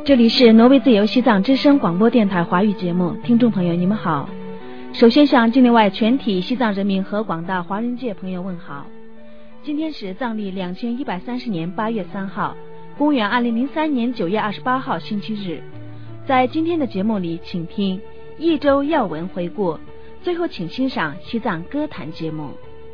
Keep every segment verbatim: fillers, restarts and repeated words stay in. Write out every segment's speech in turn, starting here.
这里是挪威自由西藏之声广播电台华语节目，听众朋友你们好。首先向境内外全体西藏人民和广大华人界朋友问好。今天是藏历两千一百三十年八月三号，公元二零零三年九月二十八号星期日。在今天的节目里，请听一周要闻回顾，最后请欣赏西藏歌坛节目。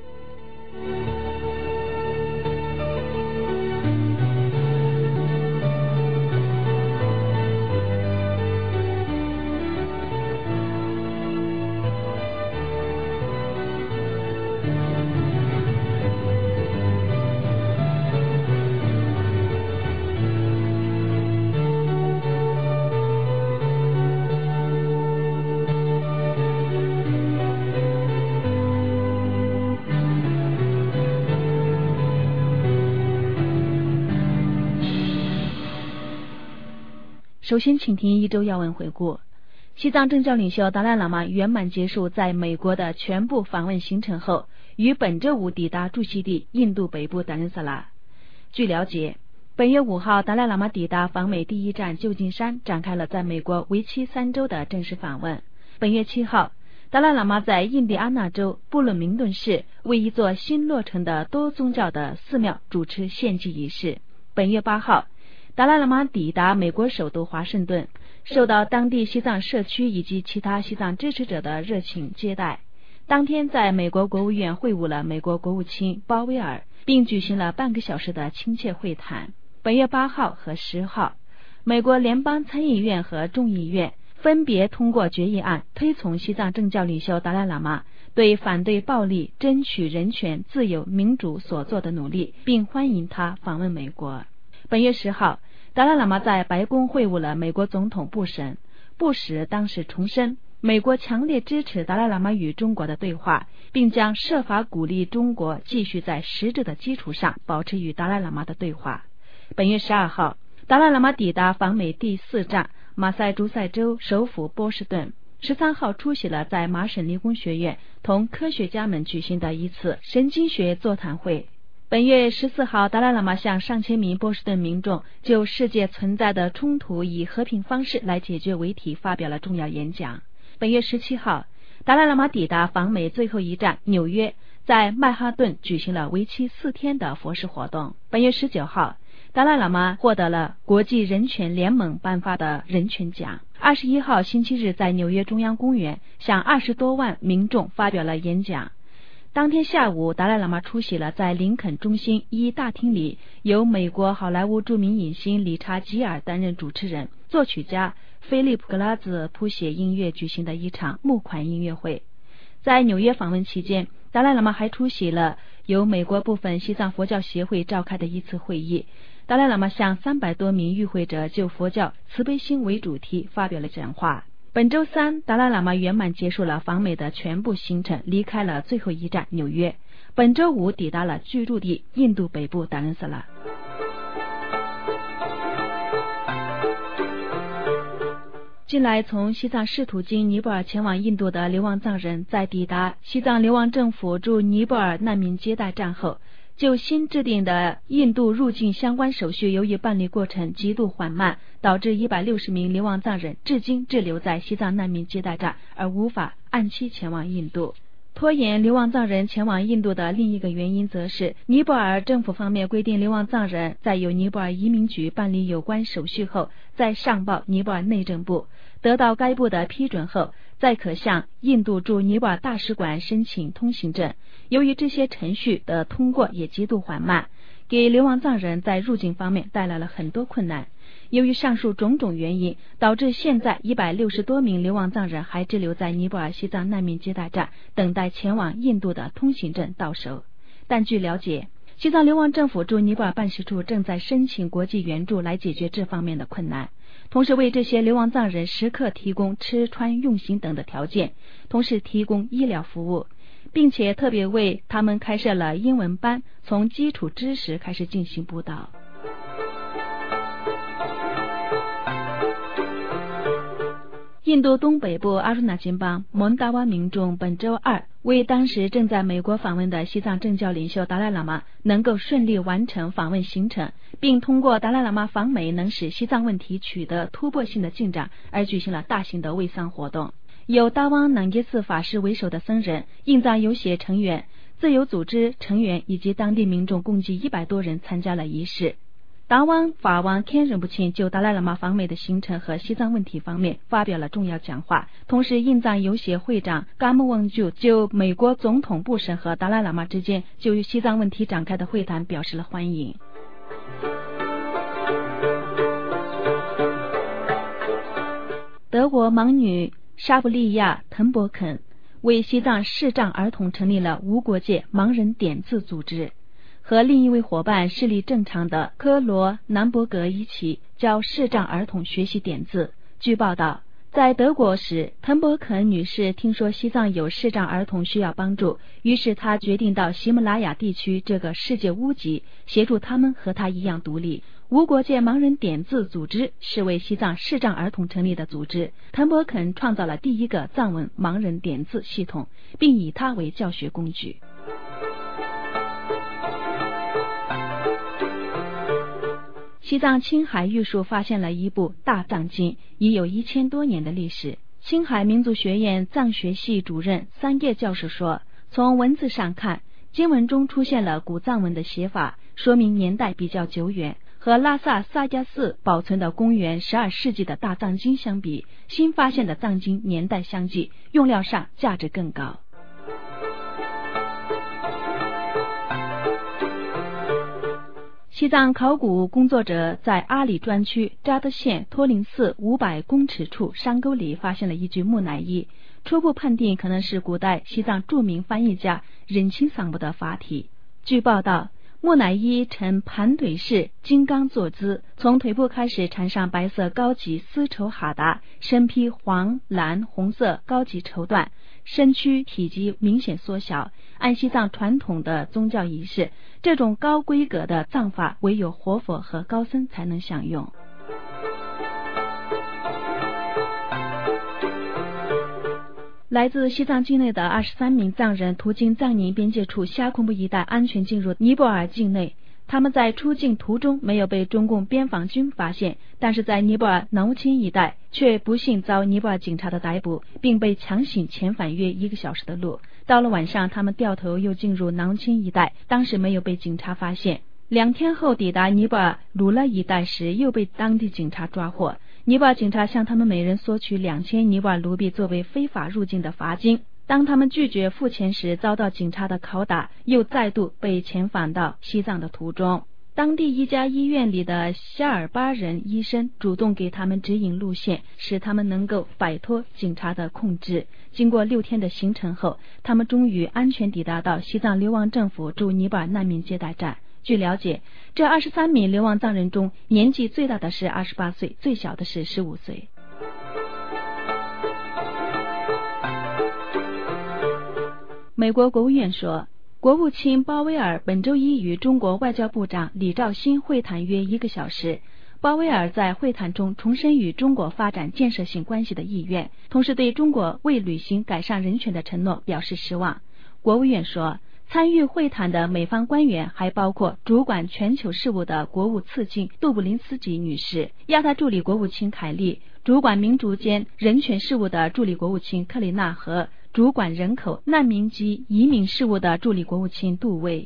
首先请听一周要闻回顾。西藏政教领袖达赖喇嘛圆满结束在美国的全部访问行程后，于本周五抵达驻锡地印度北部达仁萨拉。据了解，本月五号达赖喇嘛抵达访美第一站旧金山，展开了在美国为期三周的正式访问。本月七号，达赖喇嘛在印第安纳州布伦明顿市为一座新落成的多宗教的寺庙主持献祭仪式。本月八号，达赖喇嘛抵达美国首都华盛顿，受到当地西藏社区以及其他西藏支持者的热情接待。当天在美国国务院会晤了美国国务卿鲍威尔，并举行了半个小时的亲切会谈。本月八号和十号，美国联邦参议院和众议院分别通过决议案，推崇西藏政教领袖达赖喇嘛对反对暴力、争取人权、自由、民主所做的努力，并欢迎他访问美国。本月十号，达赖喇嘛在白宫会晤了美国总统布什。布什当时重申美国强烈支持达赖喇嘛与中国的对话，并将设法鼓励中国继续在实质的基础上保持与达赖喇嘛的对话。本月十二号，达赖喇嘛抵达访美第四站马萨诸塞州首府波士顿。十三号出席了在麻省理工学院同科学家们举行的一次神经学座谈会。本月十四号，达赖喇嘛向上千名波士顿民众就世界存在的冲突以和平方式来解决为题发表了重要演讲。本月十七号，达赖喇嘛抵达访美最后一站纽约，在曼哈顿举行了为期四天的佛事活动。本月十九号，达赖喇嘛获得了国际人权联盟颁发的人权奖。二十一号星期日，在纽约中央公园向二十多万民众发表了演讲。当天下午，达赖喇嘛出席了在林肯中心一大厅里由美国好莱坞著名影星理查吉尔担任主持人、作曲家菲利普格拉兹谱写音乐举行的一场募款音乐会。在纽约访问期间，达赖喇嘛还出席了由美国部分西藏佛教协会召开的一次会议。达赖喇嘛向三百多名与会者就佛教慈悲心为主题发表了讲话。本周三，达赖喇嘛圆满结束了访美的全部行程，离开了最后一站纽约。本周五抵达了居住地印度北部达仁萨拉。近来从西藏试图经尼泊尔前往印度的流亡藏人，在抵达西藏流亡政府驻尼泊尔难民接待站后，就新制定的印度入境相关手续由于办理过程极度缓慢，导致一百六十名流亡藏人至今滞留在西藏难民接待站，而无法按期前往印度。拖延流亡藏人前往印度的另一个原因，则是尼泊尔政府方面规定，流亡藏人在由尼泊尔移民局办理有关手续后，再上报尼泊尔内政部，得到该部的批准后，再可向印度驻尼泊尔大使馆申请通行证。由于这些程序的通过也极度缓慢，给流亡藏人在入境方面带来了很多困难。由于上述种种原因，导致现在一百六十多名流亡藏人还滞留在尼泊尔西藏难民接待站，等待前往印度的通行证到手。但据了解，西藏流亡政府驻尼泊尔办事处正在申请国际援助来解决这方面的困难，同时为这些流亡藏人时刻提供吃穿用行等的条件，同时提供医疗服务，并且特别为他们开设了英文班，从基础知识开始进行辅导。 印度东北部阿鲁纳金邦蒙达瓦民众本周二为当时正在美国访问的西藏政教领袖达赖喇嘛能够顺利完成访问行程，并通过达赖喇嘛访美能使西藏问题取得突破性的进展而举行了大型的慰丧活动。由达旺囊耶寺法师为首的僧人、印藏游协成员、自由组织成员以及当地民众共计一百多人参加了仪式。达旺法王天仁不钦就达赖喇嘛访美的行程和西藏问题方面发表了重要讲话，同时印藏游协会长嘎木旺就就美国总统布什和达赖喇嘛之间就与西藏问题展开的会谈表示了欢迎。德国盲女沙布利亚滕伯肯为西藏视障儿童成立了无国界盲人点字组织，和另一位伙伴视力正常的科罗南伯格一起教视障儿童学习点字。据报道，在德国时，滕伯肯女士听说西藏有视障儿童需要帮助，于是她决定到喜马拉雅地区这个世界屋脊，协助他们和她一样独立。无国界盲人点字组织是为西藏视障儿童成立的组织，滕伯肯创造了第一个藏文盲人点字系统，并以它为教学工具。西藏青海玉树发现了一部大藏经，已有一千多年的历史。青海民族学院藏学系主任三叶教授说，从文字上看，经文中出现了古藏文的写法，说明年代比较久远。和拉萨萨迦寺保存的公元十二世纪的大藏经相比，新发现的藏经年代相近，用料上价值更高。西藏考古工作者在阿里专区扎德县托林寺五百公尺处山沟里发现了一具木乃伊，初步判定可能是古代西藏著名翻译家忍钦桑布的法体。据报道，木乃伊呈盘腿式金刚坐姿，从腿部开始缠上白色高级丝绸哈达，身披黄蓝红色高级绸缎，身躯体积明显缩小。按西藏传统的宗教仪式，这种高规格的葬法唯有活佛和高僧才能享用。来自西藏境内的二十三名藏人途经藏宁边界处夏昆布一带，安全进入尼泊尔境内。他们在出境途中没有被中共边防军发现，但是在尼泊尔囊钦一带却不幸遭尼泊尔警察的逮捕，并被强行遣返约一个小时的路。到了晚上，他们掉头又进入囊钦一带，当时没有被警察发现。两天后抵达尼泊尔鲁勒一带时，又被当地警察抓获。尼泊尔警察向他们每人索取两千尼泊尔卢币作为非法入境的罚金。当他们拒绝付钱时，遭到警察的拷打，又再度被遣返到西藏的途中。当地一家医院里的夏尔巴人医生主动给他们指引路线，使他们能够摆脱警察的控制。经过六天的行程后，他们终于安全抵达到西藏流亡政府驻尼泊尔难民接待站。据了解，这二十三名流亡藏人中，年纪最大的是二十八岁，最小的是十五岁。美国国务院说，国务卿鲍威尔本周一与中国外交部长李肇欣会谈约一个小时。鲍威尔在会谈中重申与中国发展建设性关系的意愿，同时对中国未履行改善人权的承诺表示失望。国务院说，参与会谈的美方官员还包括主管全球事务的国务次卿杜布林斯基女士、亚太助理国务卿凯利、主管民主间人权事务的助理国务卿克里纳和主管人口、难民及移民事务的助理国务卿杜威。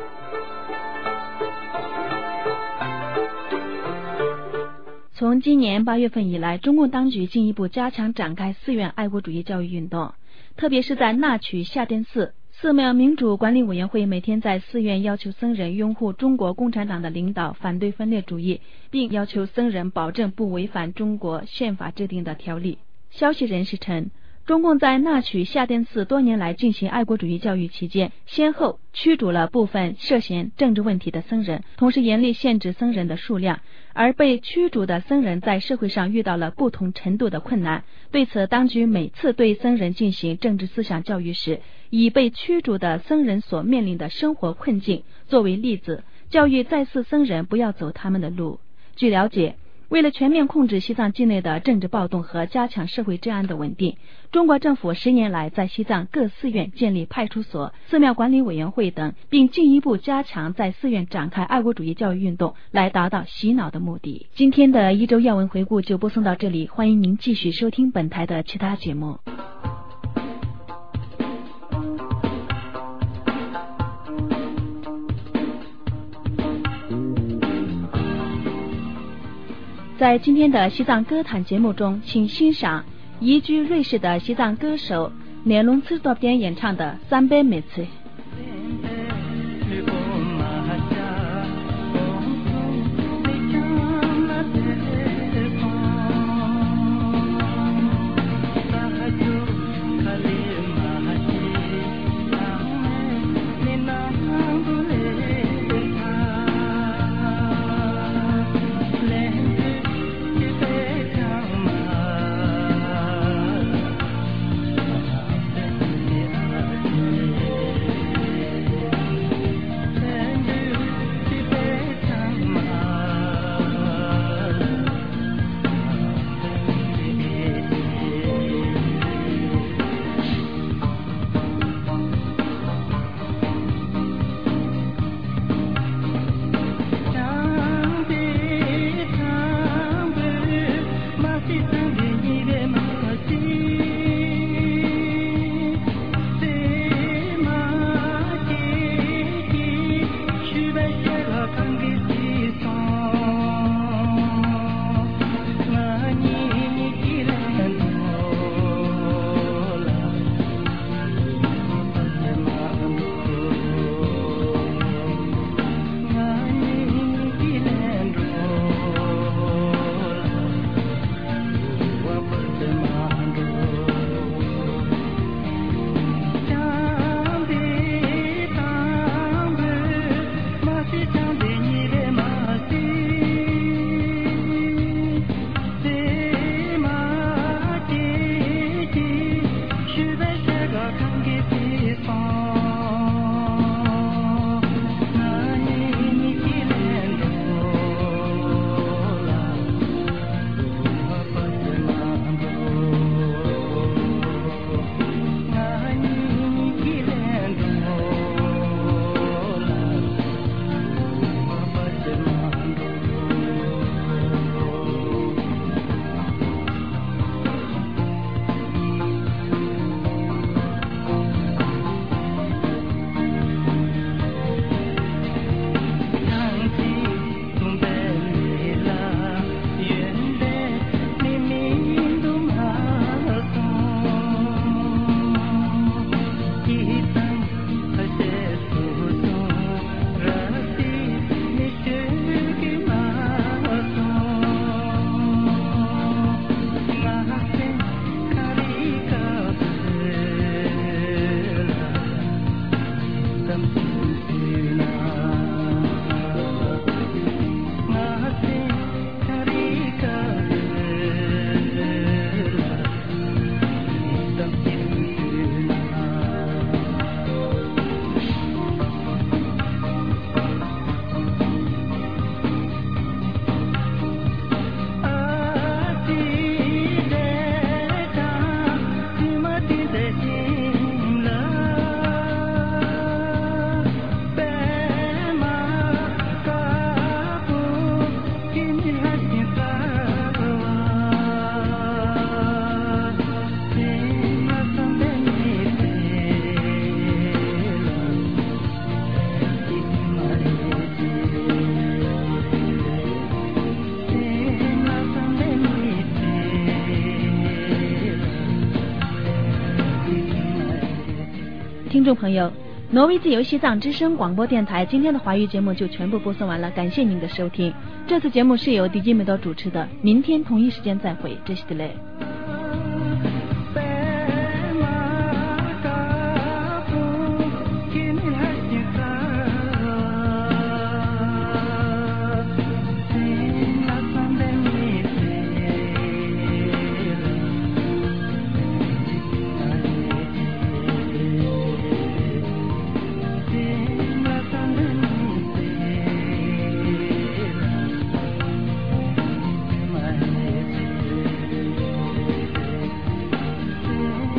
从今年八月份以来，中共当局进一步加强展开寺院爱国主义教育运动，特别是在纳曲夏甸寺，寺庙民主管理委员会每天在寺院要求僧人拥护中国共产党的领导，反对分裂主义，并要求僧人保证不违反中国宪法制定的条例。消息人士称，中共在纳曲夏甸寺多年来进行爱国主义教育期间，先后驱逐了部分涉嫌政治问题的僧人，同时严厉限制僧人的数量，而被驱逐的僧人在社会上遇到了不同程度的困难。对此，当局每次对僧人进行政治思想教育时，以被驱逐的僧人所面临的生活困境作为例子，教育在寺僧人不要走他们的路。据了解， 为了全面控制西藏境内的政治暴动和加强社会治安的稳定，中国政府十年来在西藏各寺院建立派出所、寺庙管理委员会等，并进一步加强在寺院展开爱国主义教育运动，来达到洗脑的目的。今天的一周要闻回顾就播送到这里，欢迎您继续收听本台的其他节目。在今天的西藏歌坛节目中，请欣赏移居瑞士的西藏歌手聂龙次多边演唱的三杯美次。听众朋友，挪威自由西藏之声广播电台今天的华语节目就全部播送完了，感谢您的收听。这次节目是由迪基梅多主持的，明天同一时间再会，这是的嘞。